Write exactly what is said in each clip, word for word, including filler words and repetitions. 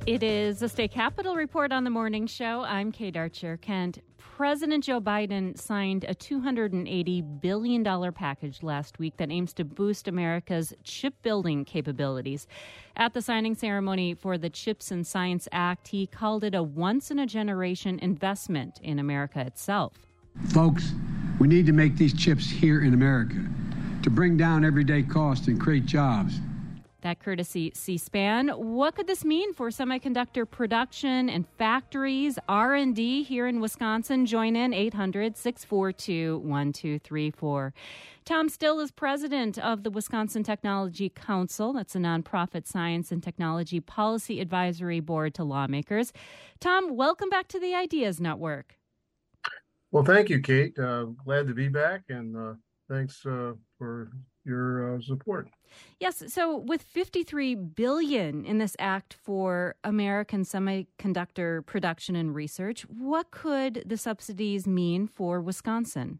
It is the State Capitol Report on the Morning Show. I'm Kate Archer. Kent, President Joe Biden signed a two hundred eighty billion dollars package last week that aims to boost America's chip-building capabilities. At the signing ceremony for the CHIPS and Science Act, he called it a once-in-a-generation investment in America itself. Folks, we need to make these chips here in America to bring down everyday costs and create jobs. That courtesy C-SPAN. What could this mean for semiconductor production and factories, R and D here in Wisconsin? Join in eight hundred, six four two, one two three four. Tom Still is president of the Wisconsin Technology Council. That's a nonprofit science and technology policy advisory board to lawmakers. Tom, welcome back to the Ideas Network. Well, thank you, Kate. Uh, glad to be back, and uh, thanks uh, for your uh, support. Yes. So with fifty-three billion dollars in this act for American semiconductor production and research, what could the subsidies mean for Wisconsin?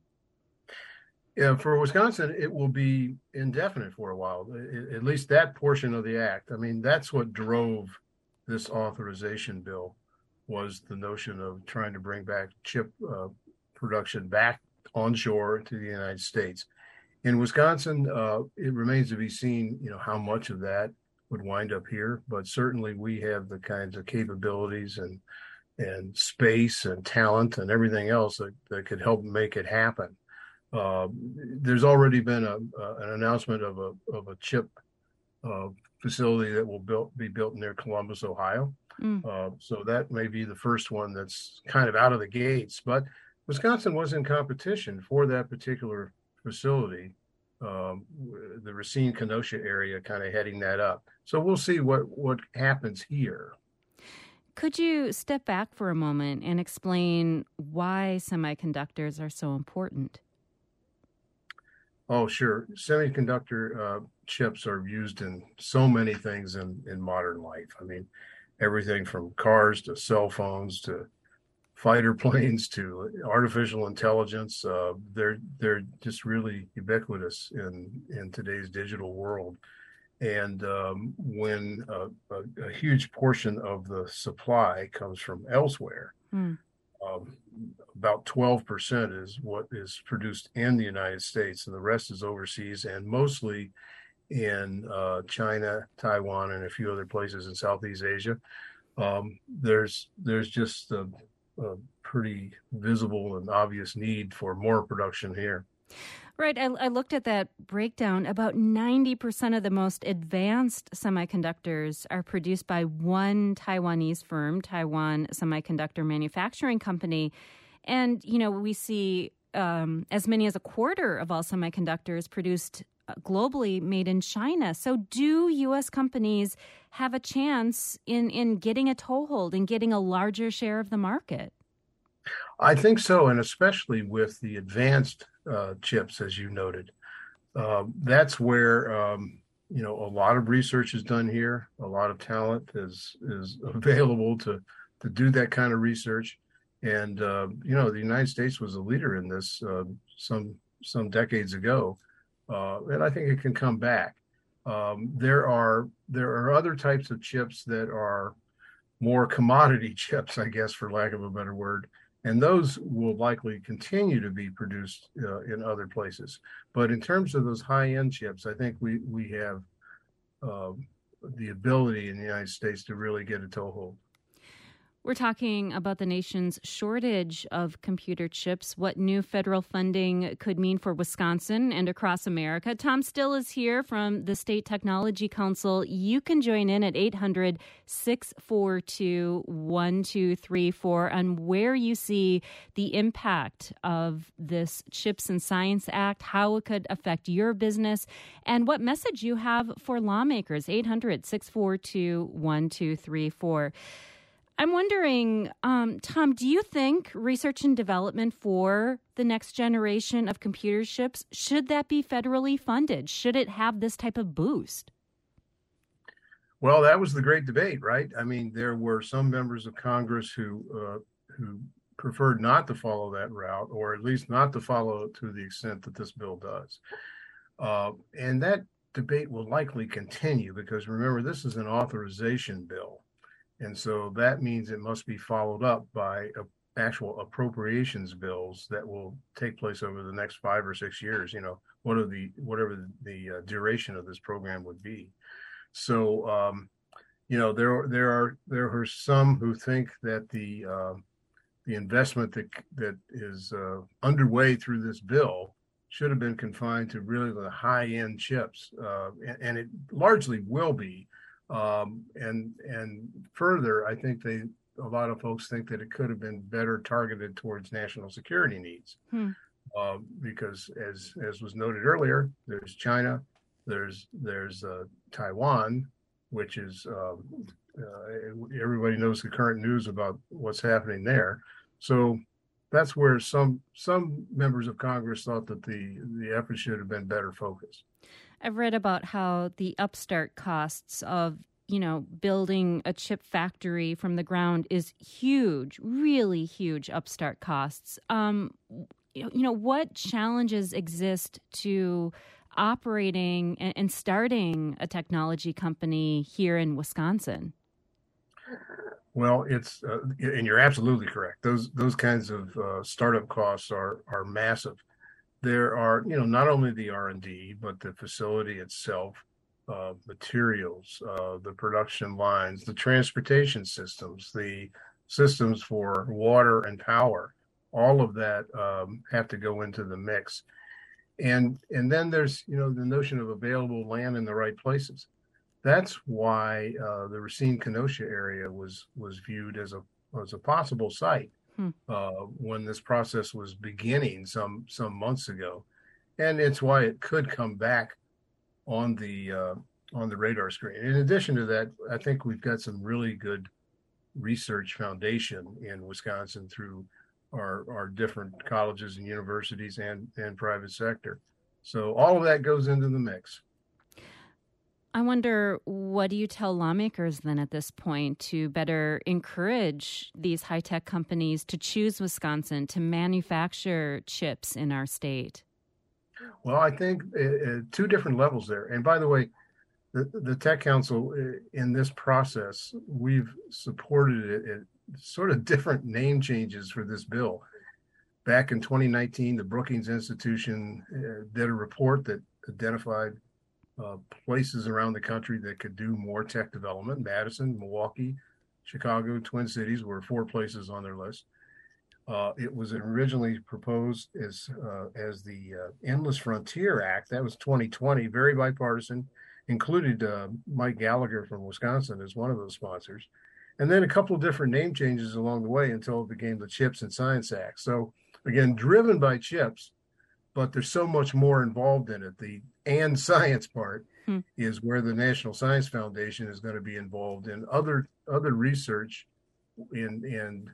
Yeah, for Wisconsin, it will be indefinite for a while, at least that portion of the act. I mean, that's what drove this authorization bill, was the notion of trying to bring back chip uh, production back onshore to the United States. In Wisconsin, uh, it remains to be seen, you know, how much of that would wind up here. But certainly, we have the kinds of capabilities and and space and talent and everything else that, that could help make it happen. Uh, there's already been a, uh, an announcement of a of a chip uh, facility that will built, be built near Columbus, Ohio. Mm. Uh, so that may be the first one that's kind of out of the gates. But Wisconsin was in competition for that particular facility, um, the Racine Kenosha area, kind of heading that up. So we'll see what, what happens here. Could you step back for a moment and explain why semiconductors are so important? Oh, sure. Semiconductor uh, chips are used in so many things in, in modern life. I mean, everything from cars to cell phones to fighter planes to artificial intelligence. Uh, they're they're just really ubiquitous in, in today's digital world. And um, when a, a, a huge portion of the supply comes from elsewhere, mm. um, about twelve percent is what is produced in the United States, and the rest is overseas, and mostly in uh, China, Taiwan, and a few other places in Southeast Asia. Um, there's there's just a, a pretty visible and obvious need for more production here. Right. I, I looked at that breakdown. About ninety percent of the most advanced semiconductors are produced by one Taiwanese firm, Taiwan Semiconductor Manufacturing Company. And, you know, we see um, as many as a quarter of all semiconductors produced globally made in China. So do U S companies have a chance in, in getting a toehold and getting a larger share of the market? I think so, and especially with the advanced uh, chips, as you noted. Uh, that's where, um, you know, a lot of research is done here. A lot of talent is is available to, to do that kind of research. And, uh, you know, the United States was a leader in this uh, some some decades ago. Uh, and I think it can come back. Um, there are there are other types of chips that are more commodity chips, I guess, for lack of a better word, and those will likely continue to be produced uh, in other places. But in terms of those high-end chips, I think we we have uh, the ability in the United States to really get a toehold. We're talking about the nation's shortage of computer chips, what new federal funding could mean for Wisconsin and across America. Tom Still is here from the State Technology Council. You can join in at eight hundred, six four two, one two three four on where you see the impact of this CHIPS and Science Act, how it could affect your business, and what message you have for lawmakers. eight hundred, six four two, one two three four. I'm wondering, um, Tom, do you think research and development for the next generation of computer chips, should that be federally funded? Should it have this type of boost? Well, that was the great debate, right? I mean, there were some members of Congress who uh, who preferred not to follow that route, or at least not to follow it to the extent that this bill does. Uh, and that debate will likely continue because, remember, this is an authorization bill. And so that means it must be followed up by a, actual appropriations bills that will take place over the next five or six years. You know, what are the whatever the, the uh, duration of this program would be. So, um, you know, there there are there are some who think that the uh, the investment that that is uh, underway through this bill should have been confined to really the high end chips, uh, and, and it largely will be. Um, and and further, I think they a lot of folks think that it could have been better targeted towards national security needs, Hmm. uh, because as as was noted earlier, there's China, there's there's uh, Taiwan, which is um, uh, everybody knows the current news about what's happening there. So that's where some some members of Congress thought that the the effort should have been better focused. I've read about how the upstart costs of, you know, building a chip factory from the ground is huge, really huge upstart costs. Um, you know, what challenges exist to operating and, and starting a technology company here in Wisconsin? Well, it's uh, and you're absolutely correct. Those those kinds of uh, startup costs are are massive. There are, you know, not only the R and D, but the facility itself, uh, materials, uh, the production lines, the transportation systems, the systems for water and power. All of that um, have to go into the mix. And and then there's, you know, the notion of available land in the right places. That's why uh, the Racine Kenosha area was was viewed as a as a possible site Hmm. uh, when this process was beginning some some months ago, and it's why it could come back on the uh, on the radar screen. In addition to that, I think we've got some really good research foundation in Wisconsin through our our different colleges and universities and and private sector. So all of that goes into the mix. I wonder, what do you tell lawmakers then at this point to better encourage these high-tech companies to choose Wisconsin to manufacture chips in our state? Well, I think uh, two different levels there. And by the way, the, the Tech Council uh, in this process, we've supported it at sort of different name changes for this bill. Back in twenty nineteen, the Brookings Institution uh, did a report that identified Uh, places around the country that could do more tech development. Madison, Milwaukee, Chicago, Twin Cities were four places on their list. Uh, it was originally proposed as uh, as the uh, Endless Frontier Act. That was twenty twenty, very bipartisan, included uh, Mike Gallagher from Wisconsin as one of those sponsors. And then a couple of different name changes along the way until it became the Chips and Science Act. So again, driven by chips, but there's so much more involved in it. The and science part hmm. is where the National Science Foundation is going to be involved in other other research in in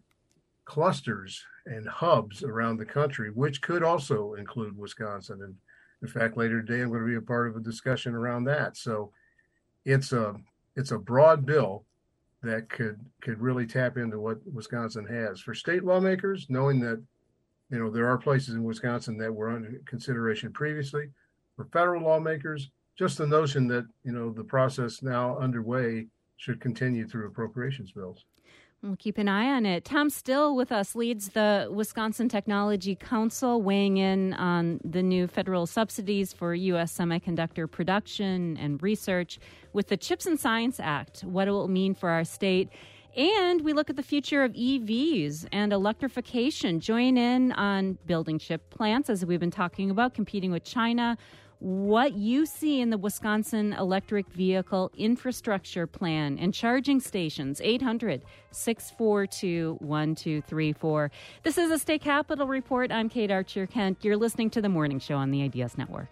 clusters and hubs around the country, which could also include Wisconsin. And in fact, later today, I'm going to be a part of a discussion around that. So it's a it's a broad bill that could could really tap into what Wisconsin has. For state lawmakers, knowing that, you know, there are places in Wisconsin that were under consideration previously. For federal lawmakers, just the notion that, you know, the process now underway should continue through appropriations bills. We'll keep an eye on it. Tom Still with us leads the Wisconsin Technology Council, weighing in on the new federal subsidies for U S semiconductor production and research with the Chips and Science Act, what it will mean for our state. And we look at the future of E Vs and electrification. Join in on building chip plants, as we've been talking about, competing with China. What you see in the Wisconsin electric vehicle infrastructure plan and charging stations, eight hundred, six four two, one two three four. This is a State Capitol Report. I'm Kate Archer-Kent. You're listening to The Morning Show on the Ideas Network.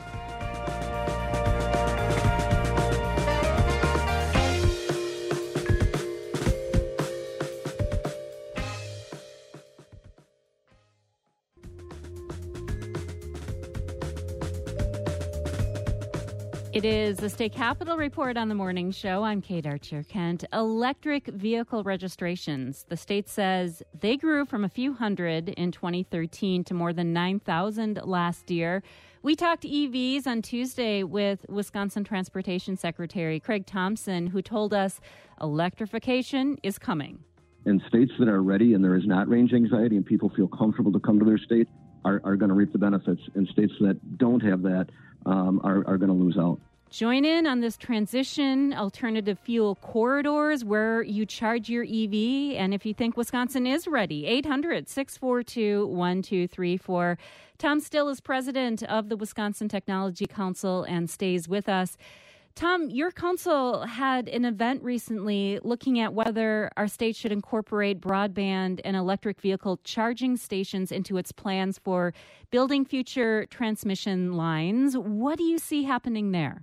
It is the State Capitol Report on the Morning Show. I'm Kate Archer-Kent. Electric vehicle registrations. The state says they grew from a few hundred in twenty thirteen to more than nine thousand last year, We talked E Vs on Tuesday with Wisconsin Transportation Secretary Craig Thompson, who told us electrification is coming. In states that are ready and there is not range anxiety and people feel comfortable to come to their state are, are going to reap the benefits. And states that don't have that um, are, are going to lose out. Join in on this transition, alternative fuel corridors where you charge your E V. And if you think Wisconsin is ready, eight hundred, six four two, one two three four. Tom Still is president of the Wisconsin Technology Council and stays with us. Tom, your council had an event recently looking at whether our state should incorporate broadband and electric vehicle charging stations into its plans for building future transmission lines. What do you see happening there?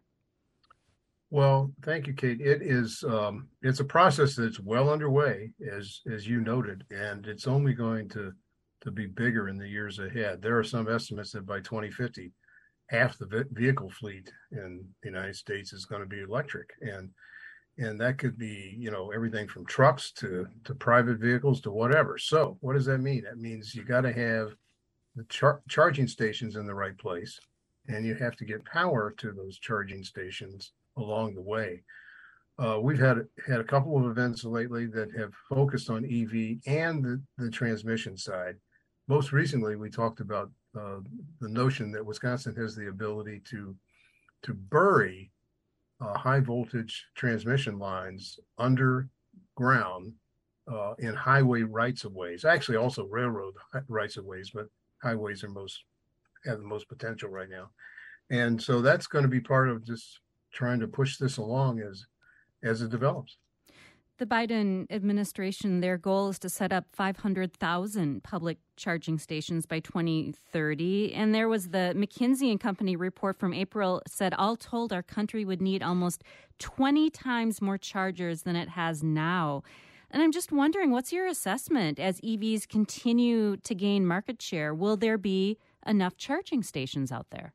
Well, thank you, Kate. It is um, it's a process that's well underway, as as you noted, and it's only going to to be bigger in the years ahead. There are some estimates that by twenty fifty, half the vehicle fleet in the United States is going to be electric, and and that could be, you know, everything from trucks to to private vehicles to whatever. So, what does that mean? That means you got to have the char- charging stations in the right place, and you have to get power to those charging stations along the way. Uh, we've had had a couple of events lately that have focused on E V and the, the transmission side. Most recently, we talked about uh, the notion that Wisconsin has the ability to to bury uh, high voltage transmission lines underground uh, in highway rights of ways. Actually, also railroad rights of ways, but highways are most have the most potential right now. And so that's going to be part of just trying to push this along as as it develops. The Biden administration, their goal is to set up five hundred thousand public charging stations by twenty thirty. And there was the McKinsey and Company report from April said all told our country would need almost twenty times more chargers than it has now. And I'm just wondering, what's your assessment as E Vs continue to gain market share? Will there be enough charging stations out there?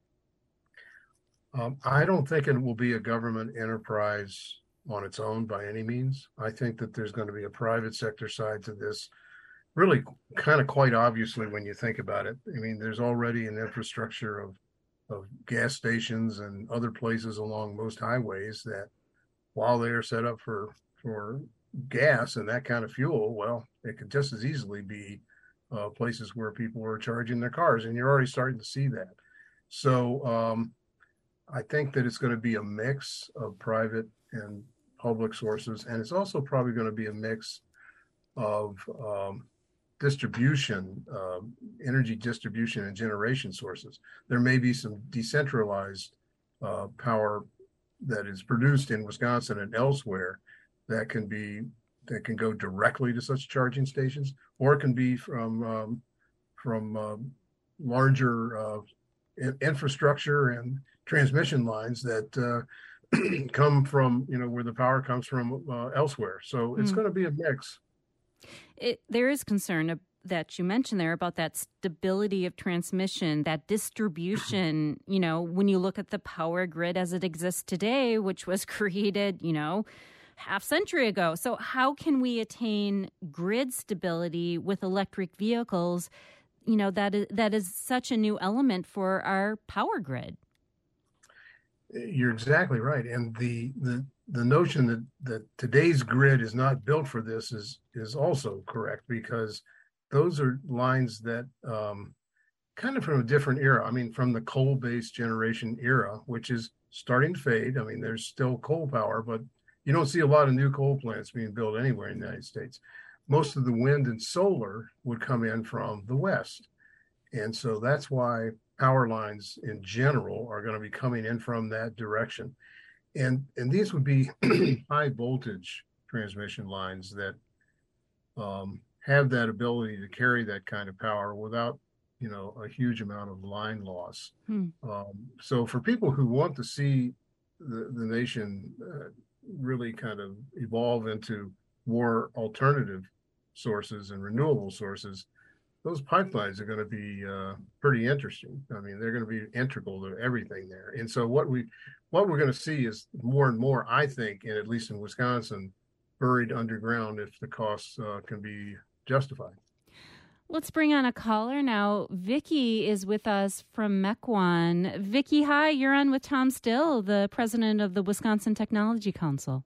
Um, I don't think it will be a government enterprise on its own by any means. I think that there's going to be a private sector side to this, really kind of quite obviously when you think about it. I mean, there's already an infrastructure of, of gas stations and other places along most highways that, while they are set up for, for gas and that kind of fuel, well, it could just as easily be uh, places where people are charging their cars, and you're already starting to see that. So, um, I think that it's going to be a mix of private and public sources, and it's also probably going to be a mix of um, distribution, uh, energy distribution and generation sources. There may be some decentralized uh, power that is produced in Wisconsin and elsewhere that can be that can go directly to such charging stations, or it can be from um, from uh, larger uh, infrastructure and transmission lines that uh, come from, you know, where the power comes from uh, elsewhere. So it's mm. going to be a mix. It, there is concern that you mentioned there about that stability of transmission, that distribution. You know, when you look at the power grid as it exists today, which was created, you know, half century ago. So how can we attain grid stability with electric vehicles? You know, that is, that is such a new element for our power grid. You're exactly right. And the the, the notion that, that today's grid is not built for this is is also correct, because those are lines that um, kind of from a different era. I mean, from the coal-based generation era, which is starting to fade. I mean, there's still coal power, but you don't see a lot of new coal plants being built anywhere in the United States. Most of the wind and solar would come in from the West. And so that's why power lines in general are going to be coming in from that direction. And and these would be high voltage transmission lines that um, have that ability to carry that kind of power without, you know, a huge amount of line loss. Hmm. Um, so for people who want to see the, the nation uh, really kind of evolve into more alternative sources and renewable sources, those pipelines are going to be uh, pretty interesting. I mean, they're going to be integral to everything there. And so what we, what we're going to see is more and more, I think, and at least in Wisconsin, buried underground if the costs uh, can be justified. Let's bring on a caller now. Vicki is with us from Mequon. Vicki, hi, you're on with Tom Still, the president of the Wisconsin Technology Council.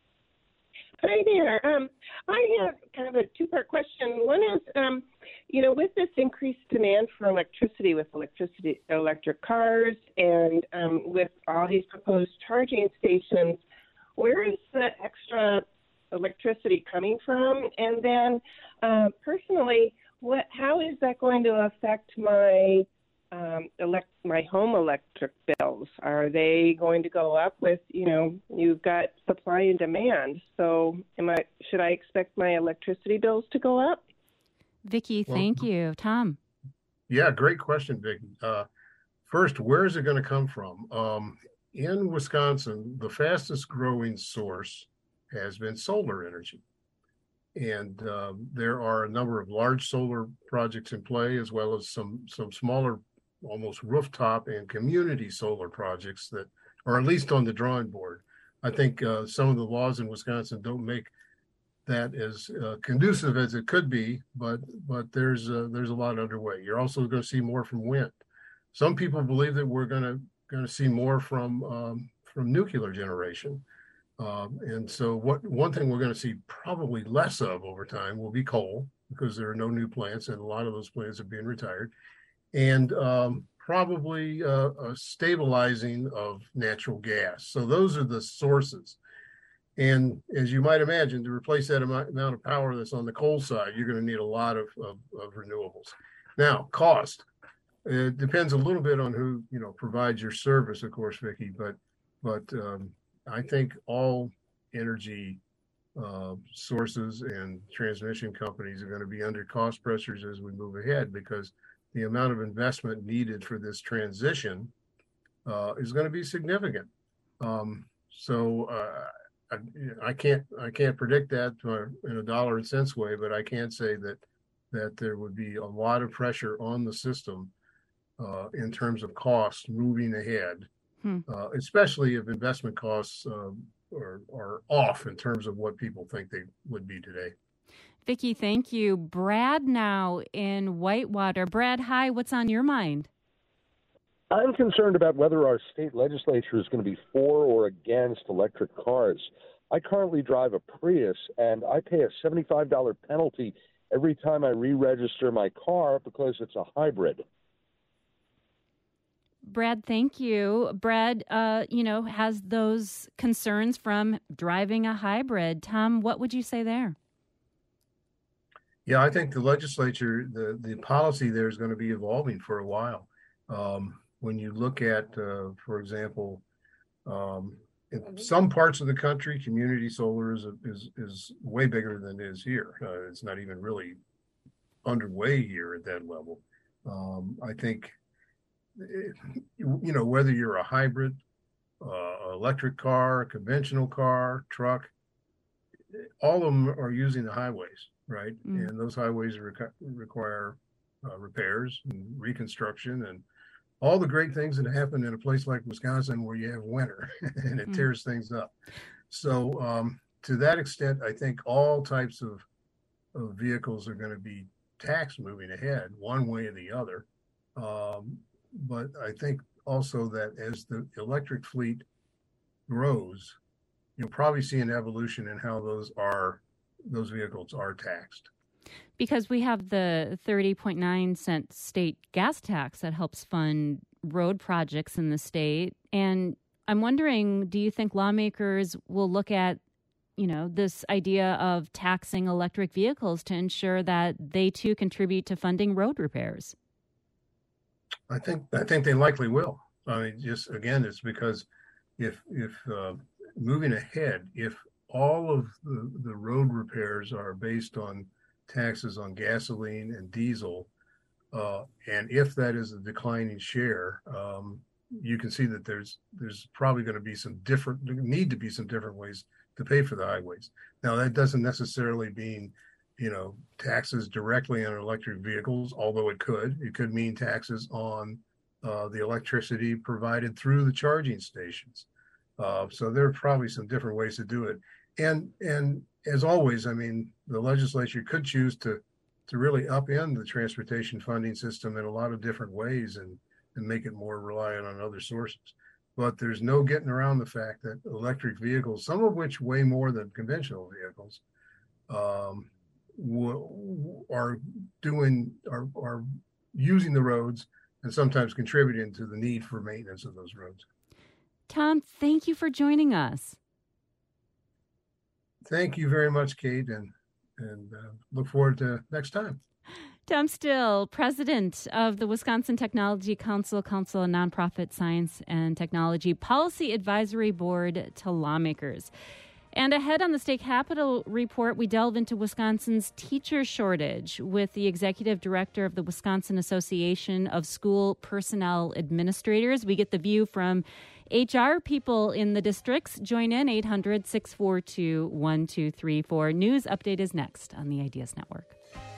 Hi there. Um, I have kind of a two-part question. One is, um, you know, with this increased demand for electricity, with electricity, electric cars, and um, with all these proposed charging stations, where is the extra electricity coming from? And then, uh, personally, what? How is that going to affect my um, elect my home electric bills? Are they going to go up with, you know, you've got supply and demand? So, am I should I expect my electricity bills to go up? Vicki, thank well, you, Tom. Yeah, great question, Vicki. Uh, first, where is it going to come from? Um, in Wisconsin, the fastest growing source has been solar energy. And uh, there are a number of large solar projects in play, as well as some some smaller, almost rooftop and community solar projects that are at least on the drawing board. I think uh, some of the laws in Wisconsin don't make that as uh, conducive as it could be, but but there's uh, there's a lot underway. You're also going to see more from wind. Some people believe that we're going to going to see more from um, from nuclear generation. Um, and so what one thing we're going to see probably less of over time will be coal, because there are no new plants and a lot of those plants are being retired, and um, probably uh, a stabilizing of natural gas. So those are the sources. And as you might imagine, to replace that amount, amount of power that's on the coal side, you're going to need a lot of, of, of renewables. Now, cost. It depends a little bit on who, you know, provides your service, of course, Vicki, but but um, I think all energy uh, sources and transmission companies are going to be under cost pressures as we move ahead, because the amount of investment needed for this transition uh, is going to be significant. Um, so uh, I, I can't I can't predict that in a dollar and cents way, but I can say that that there would be a lot of pressure on the system uh, in terms of costs moving ahead. Hmm. Uh, especially if investment costs uh, are, are off in terms of what people think they would be today. Vicki, thank you. Brad now in Whitewater. Brad, hi, what's on your mind? I'm concerned about whether our state legislature is going to be for or against electric cars. I currently drive a Prius, and I pay a seventy-five dollars penalty every time I re-register my car because it's a hybrid. Brad, thank you. Brad, uh, you know, has those concerns from driving a hybrid. Tom, what would you say there? Yeah, I think the legislature, the, the policy there is going to be evolving for a while. Um, when you look at, uh, for example, um, in some parts of the country, community solar is, is, is way bigger than it is here. Uh, it's not even really underway here at that level. Um, I think you know, whether you're a hybrid, uh, electric car, conventional car, truck, all of them are using the highways, right? Mm. And those highways requ- require uh, repairs and reconstruction and all the great things that happen in a place like Wisconsin where you have winter and it mm. tears things up. So um, to that extent, I think all types of, of vehicles are going to be taxed moving ahead, one way or the other. Um, But I think also that as the electric fleet grows, you'll probably see an evolution in how those are those vehicles are taxed. Because we have the thirty point nine cent state gas tax that helps fund road projects in the state. And I'm wondering, do you think lawmakers will look at, you know, this idea of taxing electric vehicles to ensure that they too contribute to funding road repairs? I think I think they likely will. I mean, just again, it's because if if uh, moving ahead, if all of the, the road repairs are based on taxes on gasoline and diesel, uh, and if that is a declining share, um, you can see that there's there's probably going to be some different need to be some different ways to pay for the highways. Now, that doesn't necessarily mean, you know, taxes directly on electric vehicles, although it could. It could mean taxes on uh, the electricity provided through the charging stations. Uh, so there are probably some different ways to do it. And and as always, I mean, the legislature could choose to to really upend the transportation funding system in a lot of different ways and, and make it more reliant on other sources. But there's no getting around the fact that electric vehicles, some of which weigh more than conventional vehicles, um, w- are doing are are using the roads and sometimes contributing to the need for maintenance of those roads. Tom, thank you for joining us. Thank you very much, Kate, and and uh, look forward to next time. Tom Still, president of the Wisconsin Technology Council, Council of Nonprofit Science and Technology Policy Advisory Board to lawmakers. And ahead on the State Capitol report, we delve into Wisconsin's teacher shortage with the executive director of the Wisconsin Association of School Personnel Administrators. We get the view from H R people in the districts. Join in eight hundred, six four two, one two three four. News Update is next on the Ideas Network.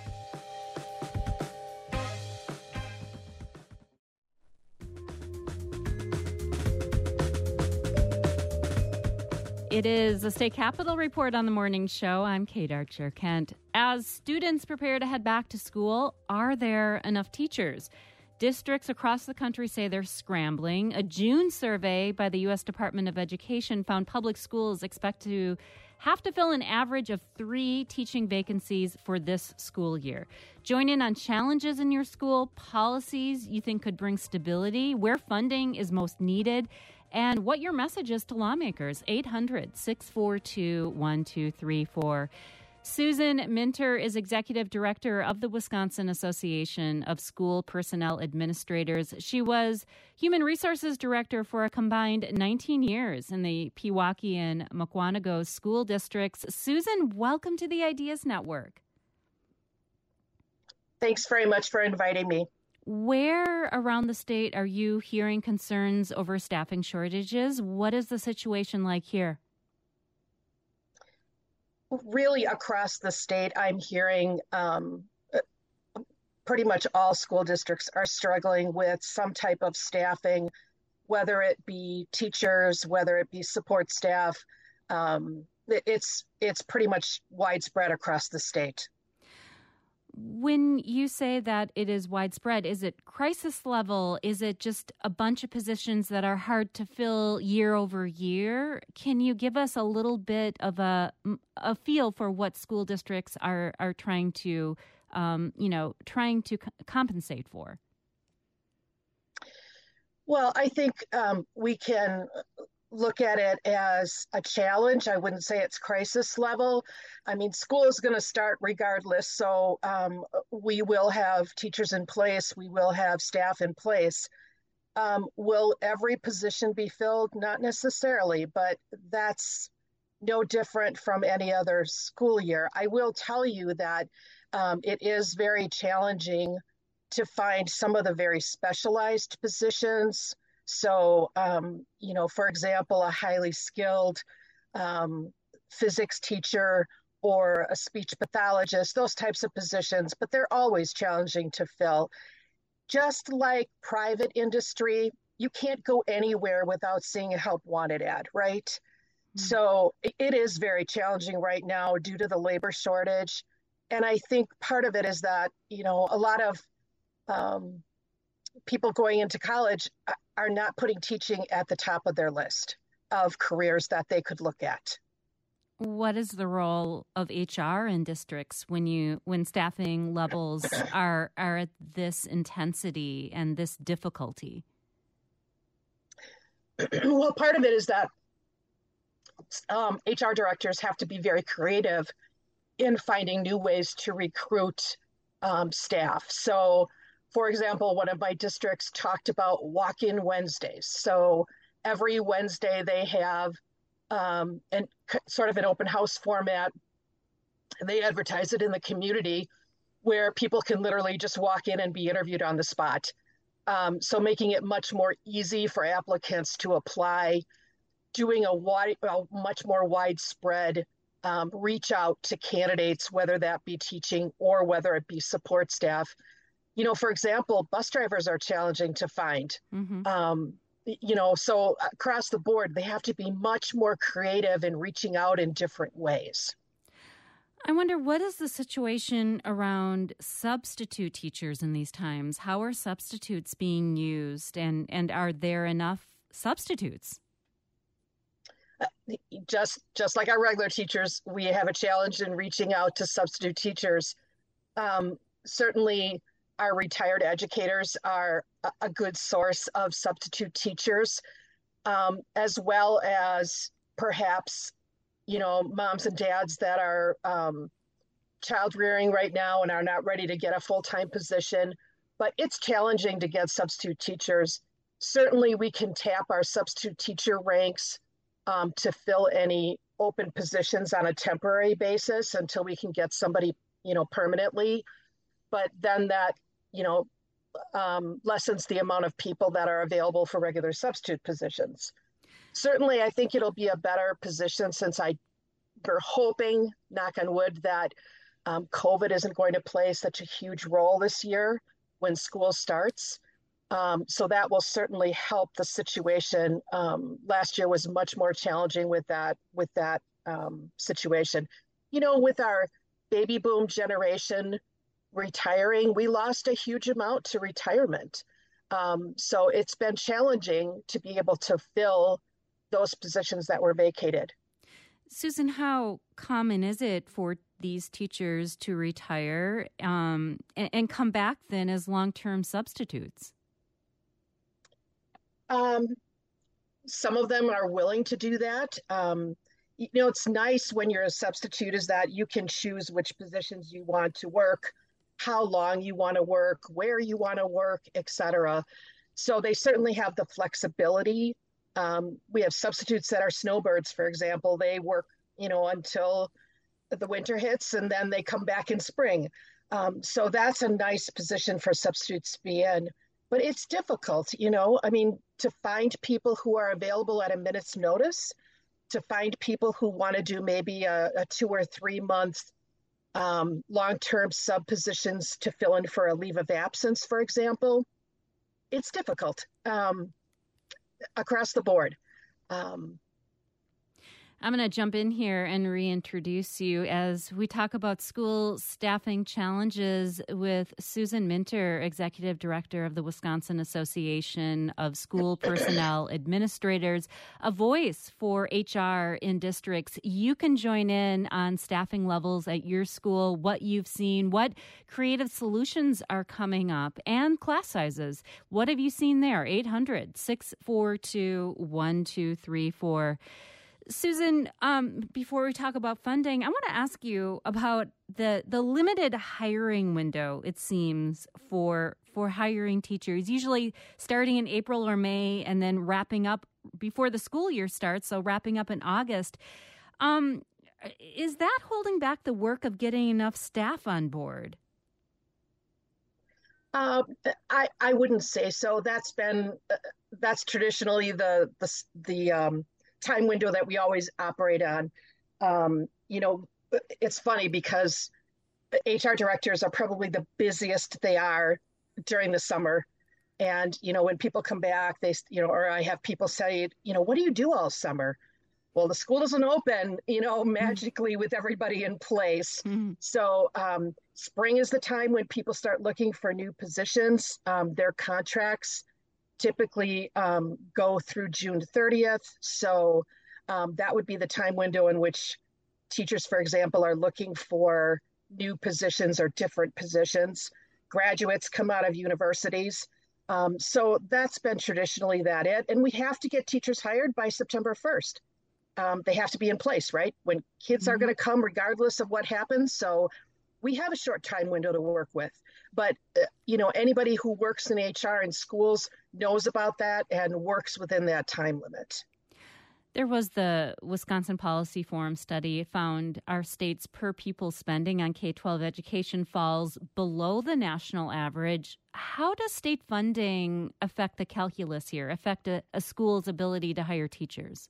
It is the State Capitol Report on the Morning Show. I'm Kate Archer-Kent. As students prepare to head back to school, are there enough teachers? Districts across the country say they're scrambling. A June survey by the U S Department of Education found public schools expect to have to fill an average of three teaching vacancies for this school year. Join in on challenges in your school, policies you think could bring stability, where funding is most needed, and what your message is to lawmakers. eight hundred, six four two, one two three four. Susan Minter is executive director of the Wisconsin Association of School Personnel Administrators. She was human resources director for a combined nineteen years in the Pewaukee and Mukwonago school districts. Susan, welcome to the Ideas Network. Thanks very much for inviting me. Where around the state are you hearing concerns over staffing shortages? What is the situation like here? Really, across the state, I'm hearing um, pretty much all school districts are struggling with some type of staffing, whether it be teachers, whether it be support staff. Um, it's it's pretty much widespread across the state. When you say that it is widespread, is it crisis level? Is it just a bunch of positions that are hard to fill year over year? Can you give us a little bit of a, a feel for what school districts are, are trying to, um, you know, trying to c- compensate for? Well, I think um, we can look at it as a challenge. I wouldn't say it's crisis level. I mean, school is going to start regardless. So um, we will have teachers in place. We will have staff in place. Um, will every position be filled? Not necessarily, but that's no different from any other school year. I will tell you that um, it is very challenging to find some of the very specialized positions. So, um, you know, for example, a highly skilled um, physics teacher or a speech pathologist, those types of positions, but they're always challenging to fill. Just like private industry, you can't go anywhere without seeing a help wanted ad, right? Mm-hmm. So it is very challenging right now due to the labor shortage. And I think part of it is that, you know, a lot of um, people going into college are not putting teaching at the top of their list of careers that they could look at. What is the role of H R in districts when you when staffing levels are are at this intensity and this difficulty? Well, part of it is that um, H R directors have to be very creative in finding new ways to recruit um, staff. So, for example, one of my districts talked about walk-in Wednesdays. So every Wednesday they have um, an, sort of an open house format. They advertise it in the community where people can literally just walk in and be interviewed on the spot. Um, so making it much more easy for applicants to apply, doing a, wide, a much more widespread um, reach out to candidates, whether that be teaching or whether it be support staff. You know, for example, bus drivers are challenging to find. Mm-hmm. Um, you know, so across the board, they have to be much more creative in reaching out in different ways. I wonder, what is the situation around substitute teachers in these times? How are substitutes being used, and, and are there enough substitutes? Just just like our regular teachers, we have a challenge in reaching out to substitute teachers. Um, certainly, our retired educators are a, a good source of substitute teachers, um, as well as perhaps, you know, moms and dads that are um, child rearing right now and are not ready to get a full-time position. But it's challenging to get substitute teachers. Certainly, we can tap our substitute teacher ranks Um, to fill any open positions on a temporary basis until we can get somebody, you know, permanently. But then that, you know, um, lessens the amount of people that are available for regular substitute positions. Certainly, I think it'll be a better position since I, we're hoping, knock on wood, that um, COVID isn't going to play such a huge role this year when school starts. Um, so that will certainly help the situation. Um, last year was much more challenging with that with that um, situation. You know, with our baby boom generation retiring, we lost a huge amount to retirement. Um, so it's been challenging to be able to fill those positions that were vacated. Susan, how common is it for these teachers to retire um, and, and come back then as long-term substitutes? Um, some of them are willing to do that. Um, you know, it's nice when you're a substitute is that you can choose which positions you want to work, how long you want to work, where you want to work, et cetera. So they certainly have the flexibility. Um, we have substitutes that are snowbirds, for example. They work, you know, until the winter hits and then they come back in spring. Um, so that's a nice position for substitutes to be in. But it's difficult, you know, I mean, to find people who are available at a minute's notice, to find people who want to do maybe a, a two or three month um, long-term sub positions to fill in for a leave of absence, for example. It's difficult um, across the board. Um, I'm going to jump in here and reintroduce you as we talk about school staffing challenges with Susan Minter, Executive Director of the Wisconsin Association of School Personnel Administrators, a voice for H R in districts. You can join in on staffing levels at your school, what you've seen, what creative solutions are coming up, and class sizes. What have you seen there? eight hundred, six four two, one two three four. Susan, um, before we talk about funding, I want to ask you about the the limited hiring window, it seems, for for hiring teachers, usually starting in April or May and then wrapping up before the school year starts, so wrapping up in August. Um, is that holding back the work of getting enough staff on board? Uh, I I wouldn't say so. That's been uh, that's traditionally the the the um, time window that we always operate on. Um, you know, it's funny because H R directors are probably the busiest they are during the summer. And, you know, when people come back, they, you know, or I have people say, you know, what do you do all summer? Well, the school doesn't open, you know, magically with everybody in place. Mm-hmm. So um, spring is the time when people start looking for new positions. Um, their contracts typically um, go through June thirtieth. So um, that would be the time window in which teachers, for example, are looking for new positions or different positions. Graduates come out of universities. Um, so that's been traditionally that it. And we have to get teachers hired by September first. Um, they have to be in place, right? When kids mm-hmm. are going to come regardless of what happens. So we have a short time window to work with. But, uh, you know, anybody who works in H R in schools knows about that and works within that time limit. There was the Wisconsin Policy Forum study. It found our state's per pupil spending on K twelve education falls below the national average. How does state funding affect the calculus here, affect a, a school's ability to hire teachers?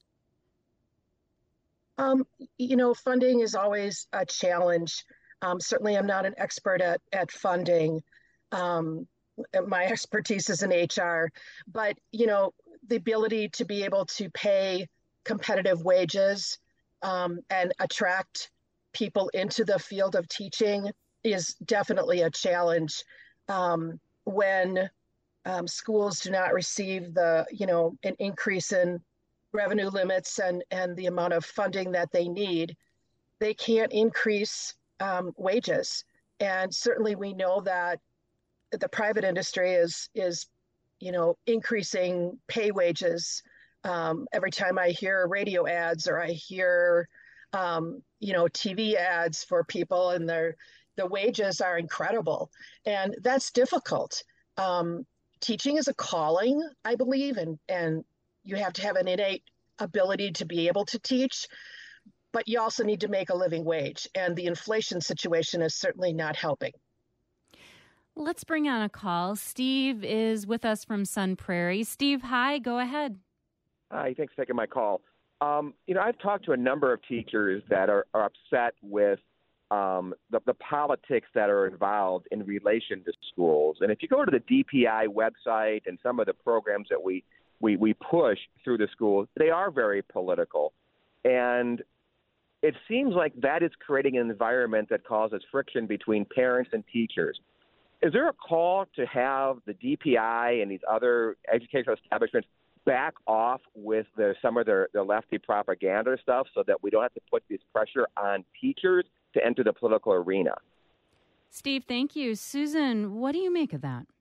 Um, you know, funding is always a challenge. Um, certainly, I'm not an expert at, at funding. Um, my expertise is in H R. But, you know, the ability to be able to pay competitive wages um, and attract people into the field of teaching is definitely a challenge um, when um, schools do not receive the, you know, an increase in revenue limits and, and the amount of funding that they need. They can't increase um, wages. And certainly we know that the private industry is, is you know, increasing pay wages. Um, every time I hear radio ads or I hear, um, you know, T V ads for people, and their the wages are incredible, and that's difficult. Um, teaching is a calling, I believe, and and you have to have an innate ability to be able to teach, but you also need to make a living wage, and the inflation situation is certainly not helping. Let's bring on a call. Steve is with us from Sun Prairie. Steve, hi, go ahead. Hi, thanks for taking my call. Um, you know, I've talked to a number of teachers that are, are upset with um, the, the politics that are involved in relation to schools. And if you go to the D P I website and some of the programs that we, we, we push through the schools, they are very political. And it seems like that is creating an environment that causes friction between parents and teachers. Is there a call to have the D P I and these other educational establishments back off with the, some of their, their lefty propaganda stuff so that we don't have to put this pressure on teachers to enter the political arena? Steve, thank you. Susan, what do you make of that?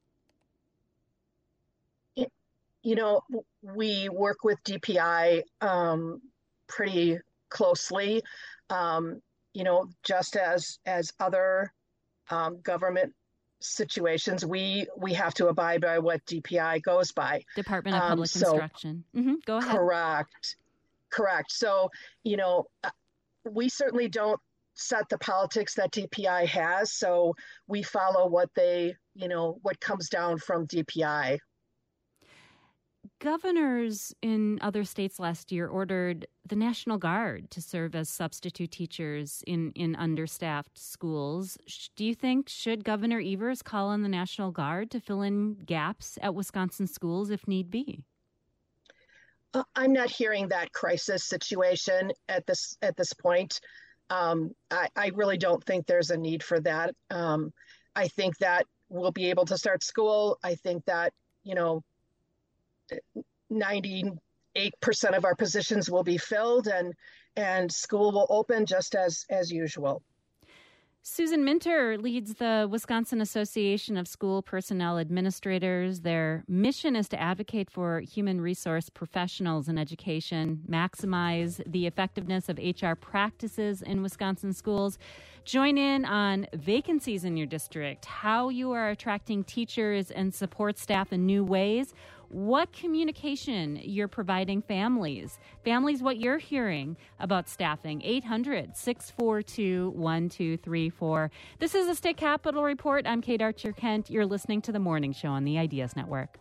You know, we work with D P I um, pretty closely, um, you know, just as as other um, government situations, we we have to abide by what D P I goes by. Department of Public um, so, Instruction. Mm-hmm. Go ahead. Correct. Correct. So, you know, we certainly don't set the politics that D P I has. So we follow what they, you know, what comes down from D P I. Governors in other states last year ordered the National Guard to serve as substitute teachers in, in understaffed schools. Do you think, should Governor Evers call on the National Guard to fill in gaps at Wisconsin schools if need be? Uh, I'm not hearing that crisis situation at this at this point. Um, I, I really don't think there's a need for that. Um, I think that we'll be able to start school. I think that, you know, ninety-eight percent of our positions will be filled, and and school will open just as as usual. Susan Minter leads the Wisconsin Association of School Personnel Administrators. Their mission is to advocate for human resource professionals in education, maximize the effectiveness of H R practices in Wisconsin schools. Join in on vacancies in your district, how you are attracting teachers and support staff in new ways, what communication you're providing families. Families, what you're hearing about staffing. eight hundred, six four two, one two three four. This is the State Capitol Report. I'm Kate Archer-Kent. You're listening to The Morning Show on the Ideas Network.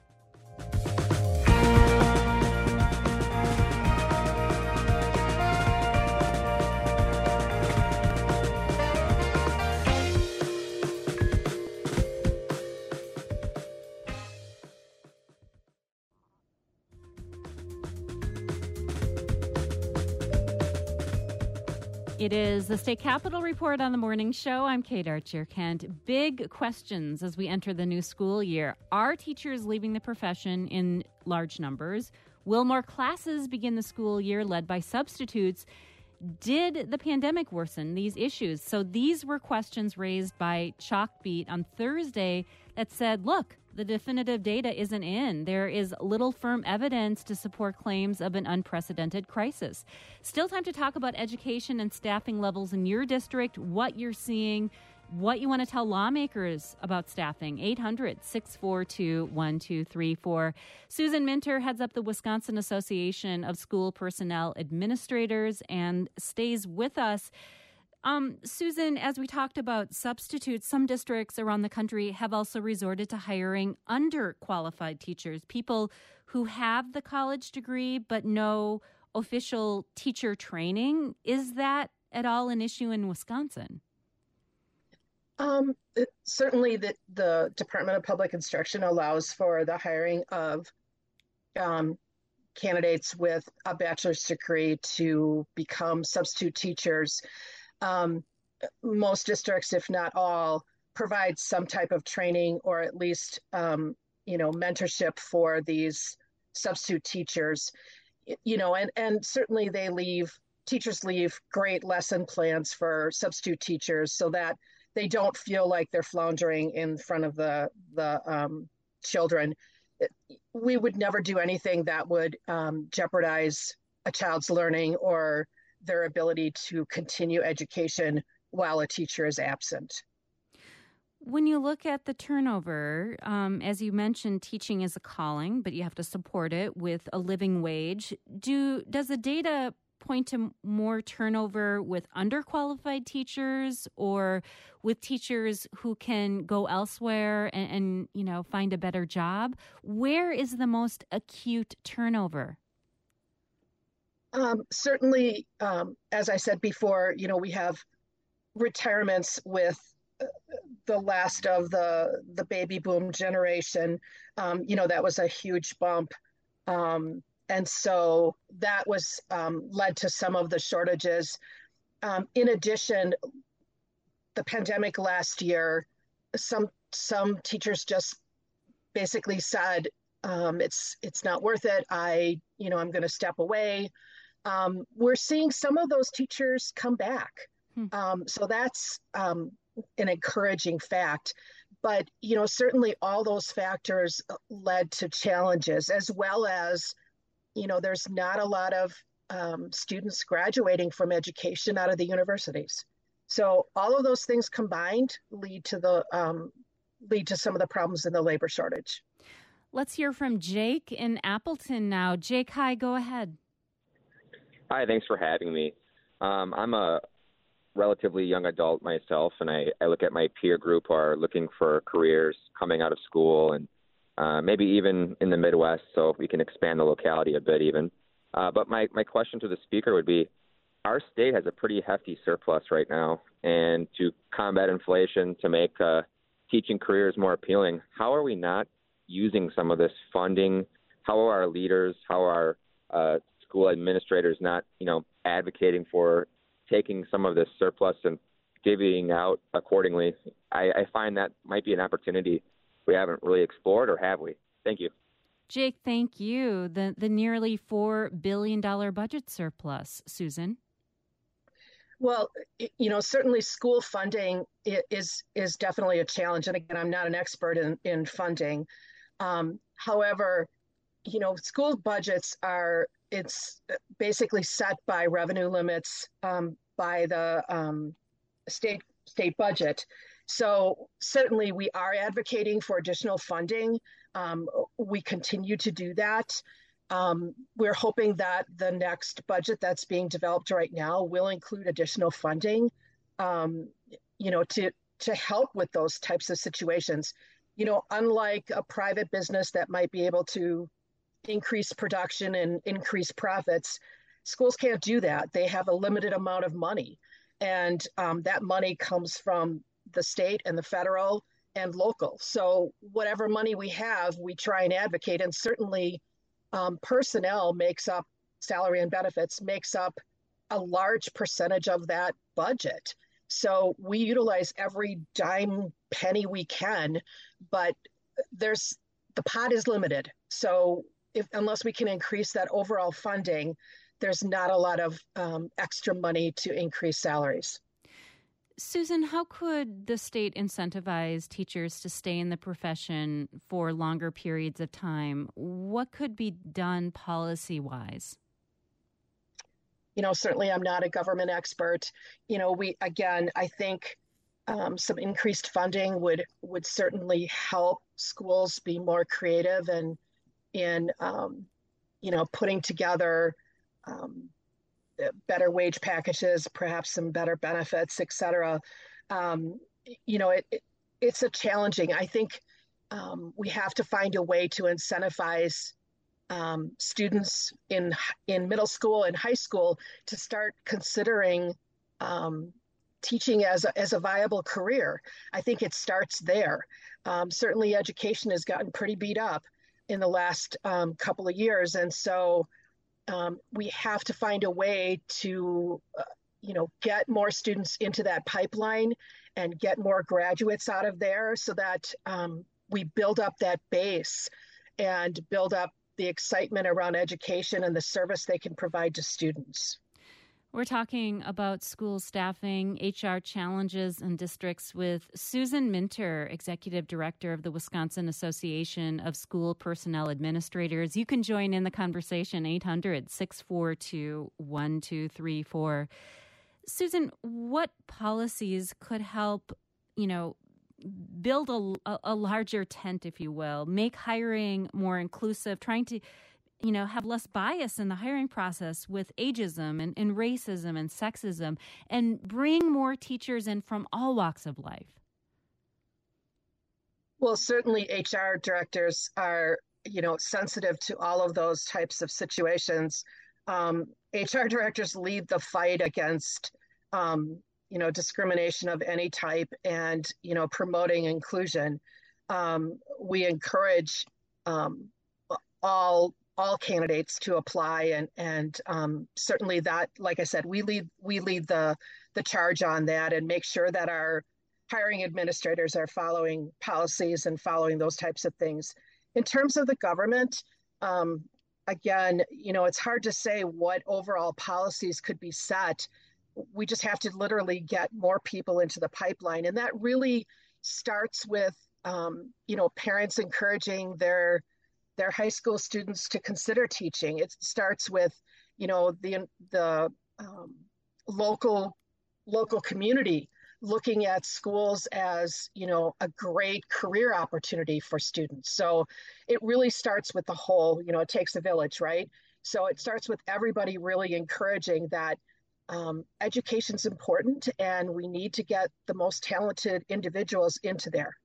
It is the State Capitol Report on the Morning Show. I'm Kate Archer-Kent. Big questions as we enter the new school year. Are teachers leaving the profession in large numbers? Will more classes begin the school year led by substitutes? Did the pandemic worsen these issues? So these were questions raised by Chalkbeat on Thursday that said, look, the definitive data isn't in. There is little firm evidence to support claims of an unprecedented crisis. Still time to talk about education and staffing levels in your district, what you're seeing, what you want to tell lawmakers about staffing. eight hundred, six four two, one two three four. Susan Minter heads up the Wisconsin Association of School Personnel Administrators and stays with us. Um, Susan, as we talked about substitutes, some districts around the country have also resorted to hiring underqualified teachers, people who have the college degree but no official teacher training. Is that at all an issue in Wisconsin? Um, it, certainly the, the Department of Public Instruction allows for the hiring of um, candidates with a bachelor's degree to become substitute teachers. Um, most districts, if not all, provide some type of training or at least, um, you know, mentorship for these substitute teachers, you know, and, and certainly they leave, teachers leave great lesson plans for substitute teachers so that they don't feel like they're floundering in front of the, the um, children. We would never do anything that would um, jeopardize a child's learning or their ability to continue education while a teacher is absent. When you look at the turnover, um, as you mentioned, teaching is a calling, but you have to support it with a living wage. Do does the data point to more turnover with underqualified teachers or with teachers who can go elsewhere and, and you know, find a better job? Where is the most acute turnover? Um, certainly, um, as I said before, you know, we have retirements with the last of the the baby boom generation. Um, you know, that was a huge bump. Um, and so that was um, led to some of the shortages. Um, in addition, the pandemic last year, some some teachers just basically said, um, it's it's not worth it. I, you know, I'm going to step away. Um, we're seeing some of those teachers come back. Hmm. Um, so that's um, an encouraging fact. But, you know, certainly all those factors led to challenges, as well as, you know, there's not a lot of um, students graduating from education out of the universities. So all of those things combined lead to the um, lead to some of the problems in the labor shortage. Let's hear from Jake in Appleton now. Jake, hi, go ahead. Hi, thanks for having me. Um, I'm a relatively young adult myself, and I, I look at my peer group who are looking for careers coming out of school and uh, maybe even in the Midwest, so we can expand the locality a bit even. Uh, but my, my question to the speaker would be, our state has a pretty hefty surplus right now, and to combat inflation, to make uh, teaching careers more appealing, how are we not using some of this funding? How are our leaders, how are uh, school administrators not, you know, advocating for taking some of this surplus and divvying out accordingly? I, I find that might be an opportunity we haven't really explored, or have we? Thank you. Jake, thank you. The the nearly four billion dollars budget surplus, Susan. Well, you know, certainly school funding is is definitely a challenge. And again, I'm not an expert in, in funding. Um, however, you know, school budgets are, it's basically set by revenue limits um, by the um, state state budget. So certainly we are advocating for additional funding. Um, we continue to do that. Um, we're hoping that the next budget that's being developed right now will include additional funding, um, you know, to to help with those types of situations. You know, unlike a private business that might be able to increase production and increase profits, schools can't do that. They have a limited amount of money, and um, that money comes from the state and the federal and local. So whatever money we have, we try and advocate, and certainly um, personnel makes up, salary and benefits makes up a large percentage of that budget. So we utilize every dime penny we can, but there's, the pot is limited. So if, unless we can increase that overall funding, there's not a lot of um, extra money to increase salaries. Susan, how could the state incentivize teachers to stay in the profession for longer periods of time? What could be done policy-wise? You know, certainly I'm not a government expert. You know, we, again, I think um, some increased funding would would certainly help schools be more creative and in, um, you know, putting together um, better wage packages, perhaps some better benefits, et cetera. Um, you know, it, it, it's a challenging. I think um, we have to find a way to incentivize um, students in in middle school and high school to start considering um, teaching as a, as a viable career. I think it starts there. Um, certainly, education has gotten pretty beat up in the last um, couple of years, and so. Um, we have to find a way to, uh, you know, get more students into that pipeline and get more graduates out of there so that um, we build up that base and build up the excitement around education and the service they can provide to students. We're talking about school staffing, H R challenges in districts with Susan Minter, Executive Director of the Wisconsin Association of School Personnel Administrators. You can join in the conversation, eight hundred, six four two, one two three four. Susan, what policies could help, you know, build a, a larger tent, if you will, make hiring more inclusive, trying to you know, have less bias in the hiring process with ageism and, and racism and sexism, and bring more teachers in from all walks of life? Well, certainly H R directors are, you know, sensitive to all of those types of situations. Um, H R directors lead the fight against, um, you know, discrimination of any type and, you know, promoting inclusion. Um, we encourage um, all all candidates to apply, and and um, certainly that, like I said, we lead we lead the the charge on that and make sure that our hiring administrators are following policies and following those types of things. In terms of the government, um, again, you know, it's hard to say what overall policies could be set. We just have to literally get more people into the pipeline, and that really starts with um, you know, parents encouraging their their high school students to consider teaching. It starts with, you know, the the um, local local community looking at schools as, you know, a great career opportunity for students. So it really starts with the whole, you know, it takes a village, right? So it starts with everybody really encouraging that um, education's important and we need to get the most talented individuals into there.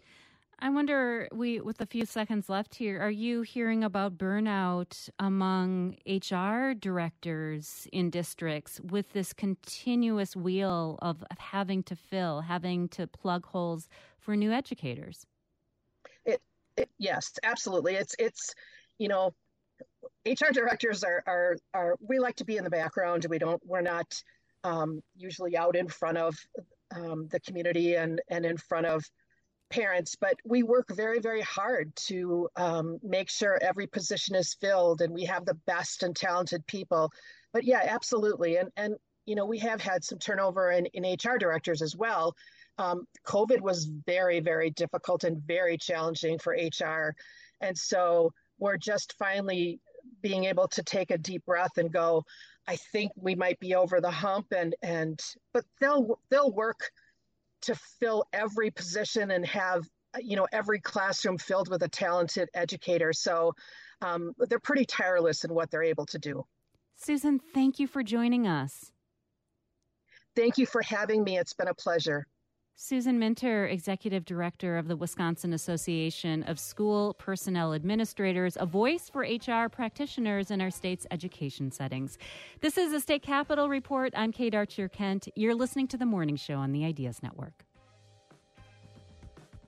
I wonder, we with a few seconds left here, are you hearing about burnout among H R directors in districts with this continuous wheel of, of having to fill, having to plug holes for new educators? It, it, yes, absolutely. It's, it's, you know, H R directors are, are, are, we like to be in the background. We don't, we're not um, usually out in front of um, the community and, and in front of parents, but we work very, very hard to um, make sure every position is filled and we have the best and talented people. But yeah, absolutely. And, and you know, we have had some turnover in, in H R directors as well. Um, COVID was very, very difficult and very challenging for H R. And so we're just finally being able to take a deep breath and go, I think we might be over the hump, and, and but they'll they'll work to fill every position and have, you know, every classroom filled with a talented educator. So um, they're pretty tireless in what they're able to do. Susan, thank you for joining us. Thank you for having me. It's been a pleasure. Susan Minter, Executive Director of the Wisconsin Association of School Personnel Administrators, a voice for H R practitioners in our state's education settings. This is a State Capitol Report. I'm Kate Archer-Kent. You're listening to The Morning Show on the Ideas Network.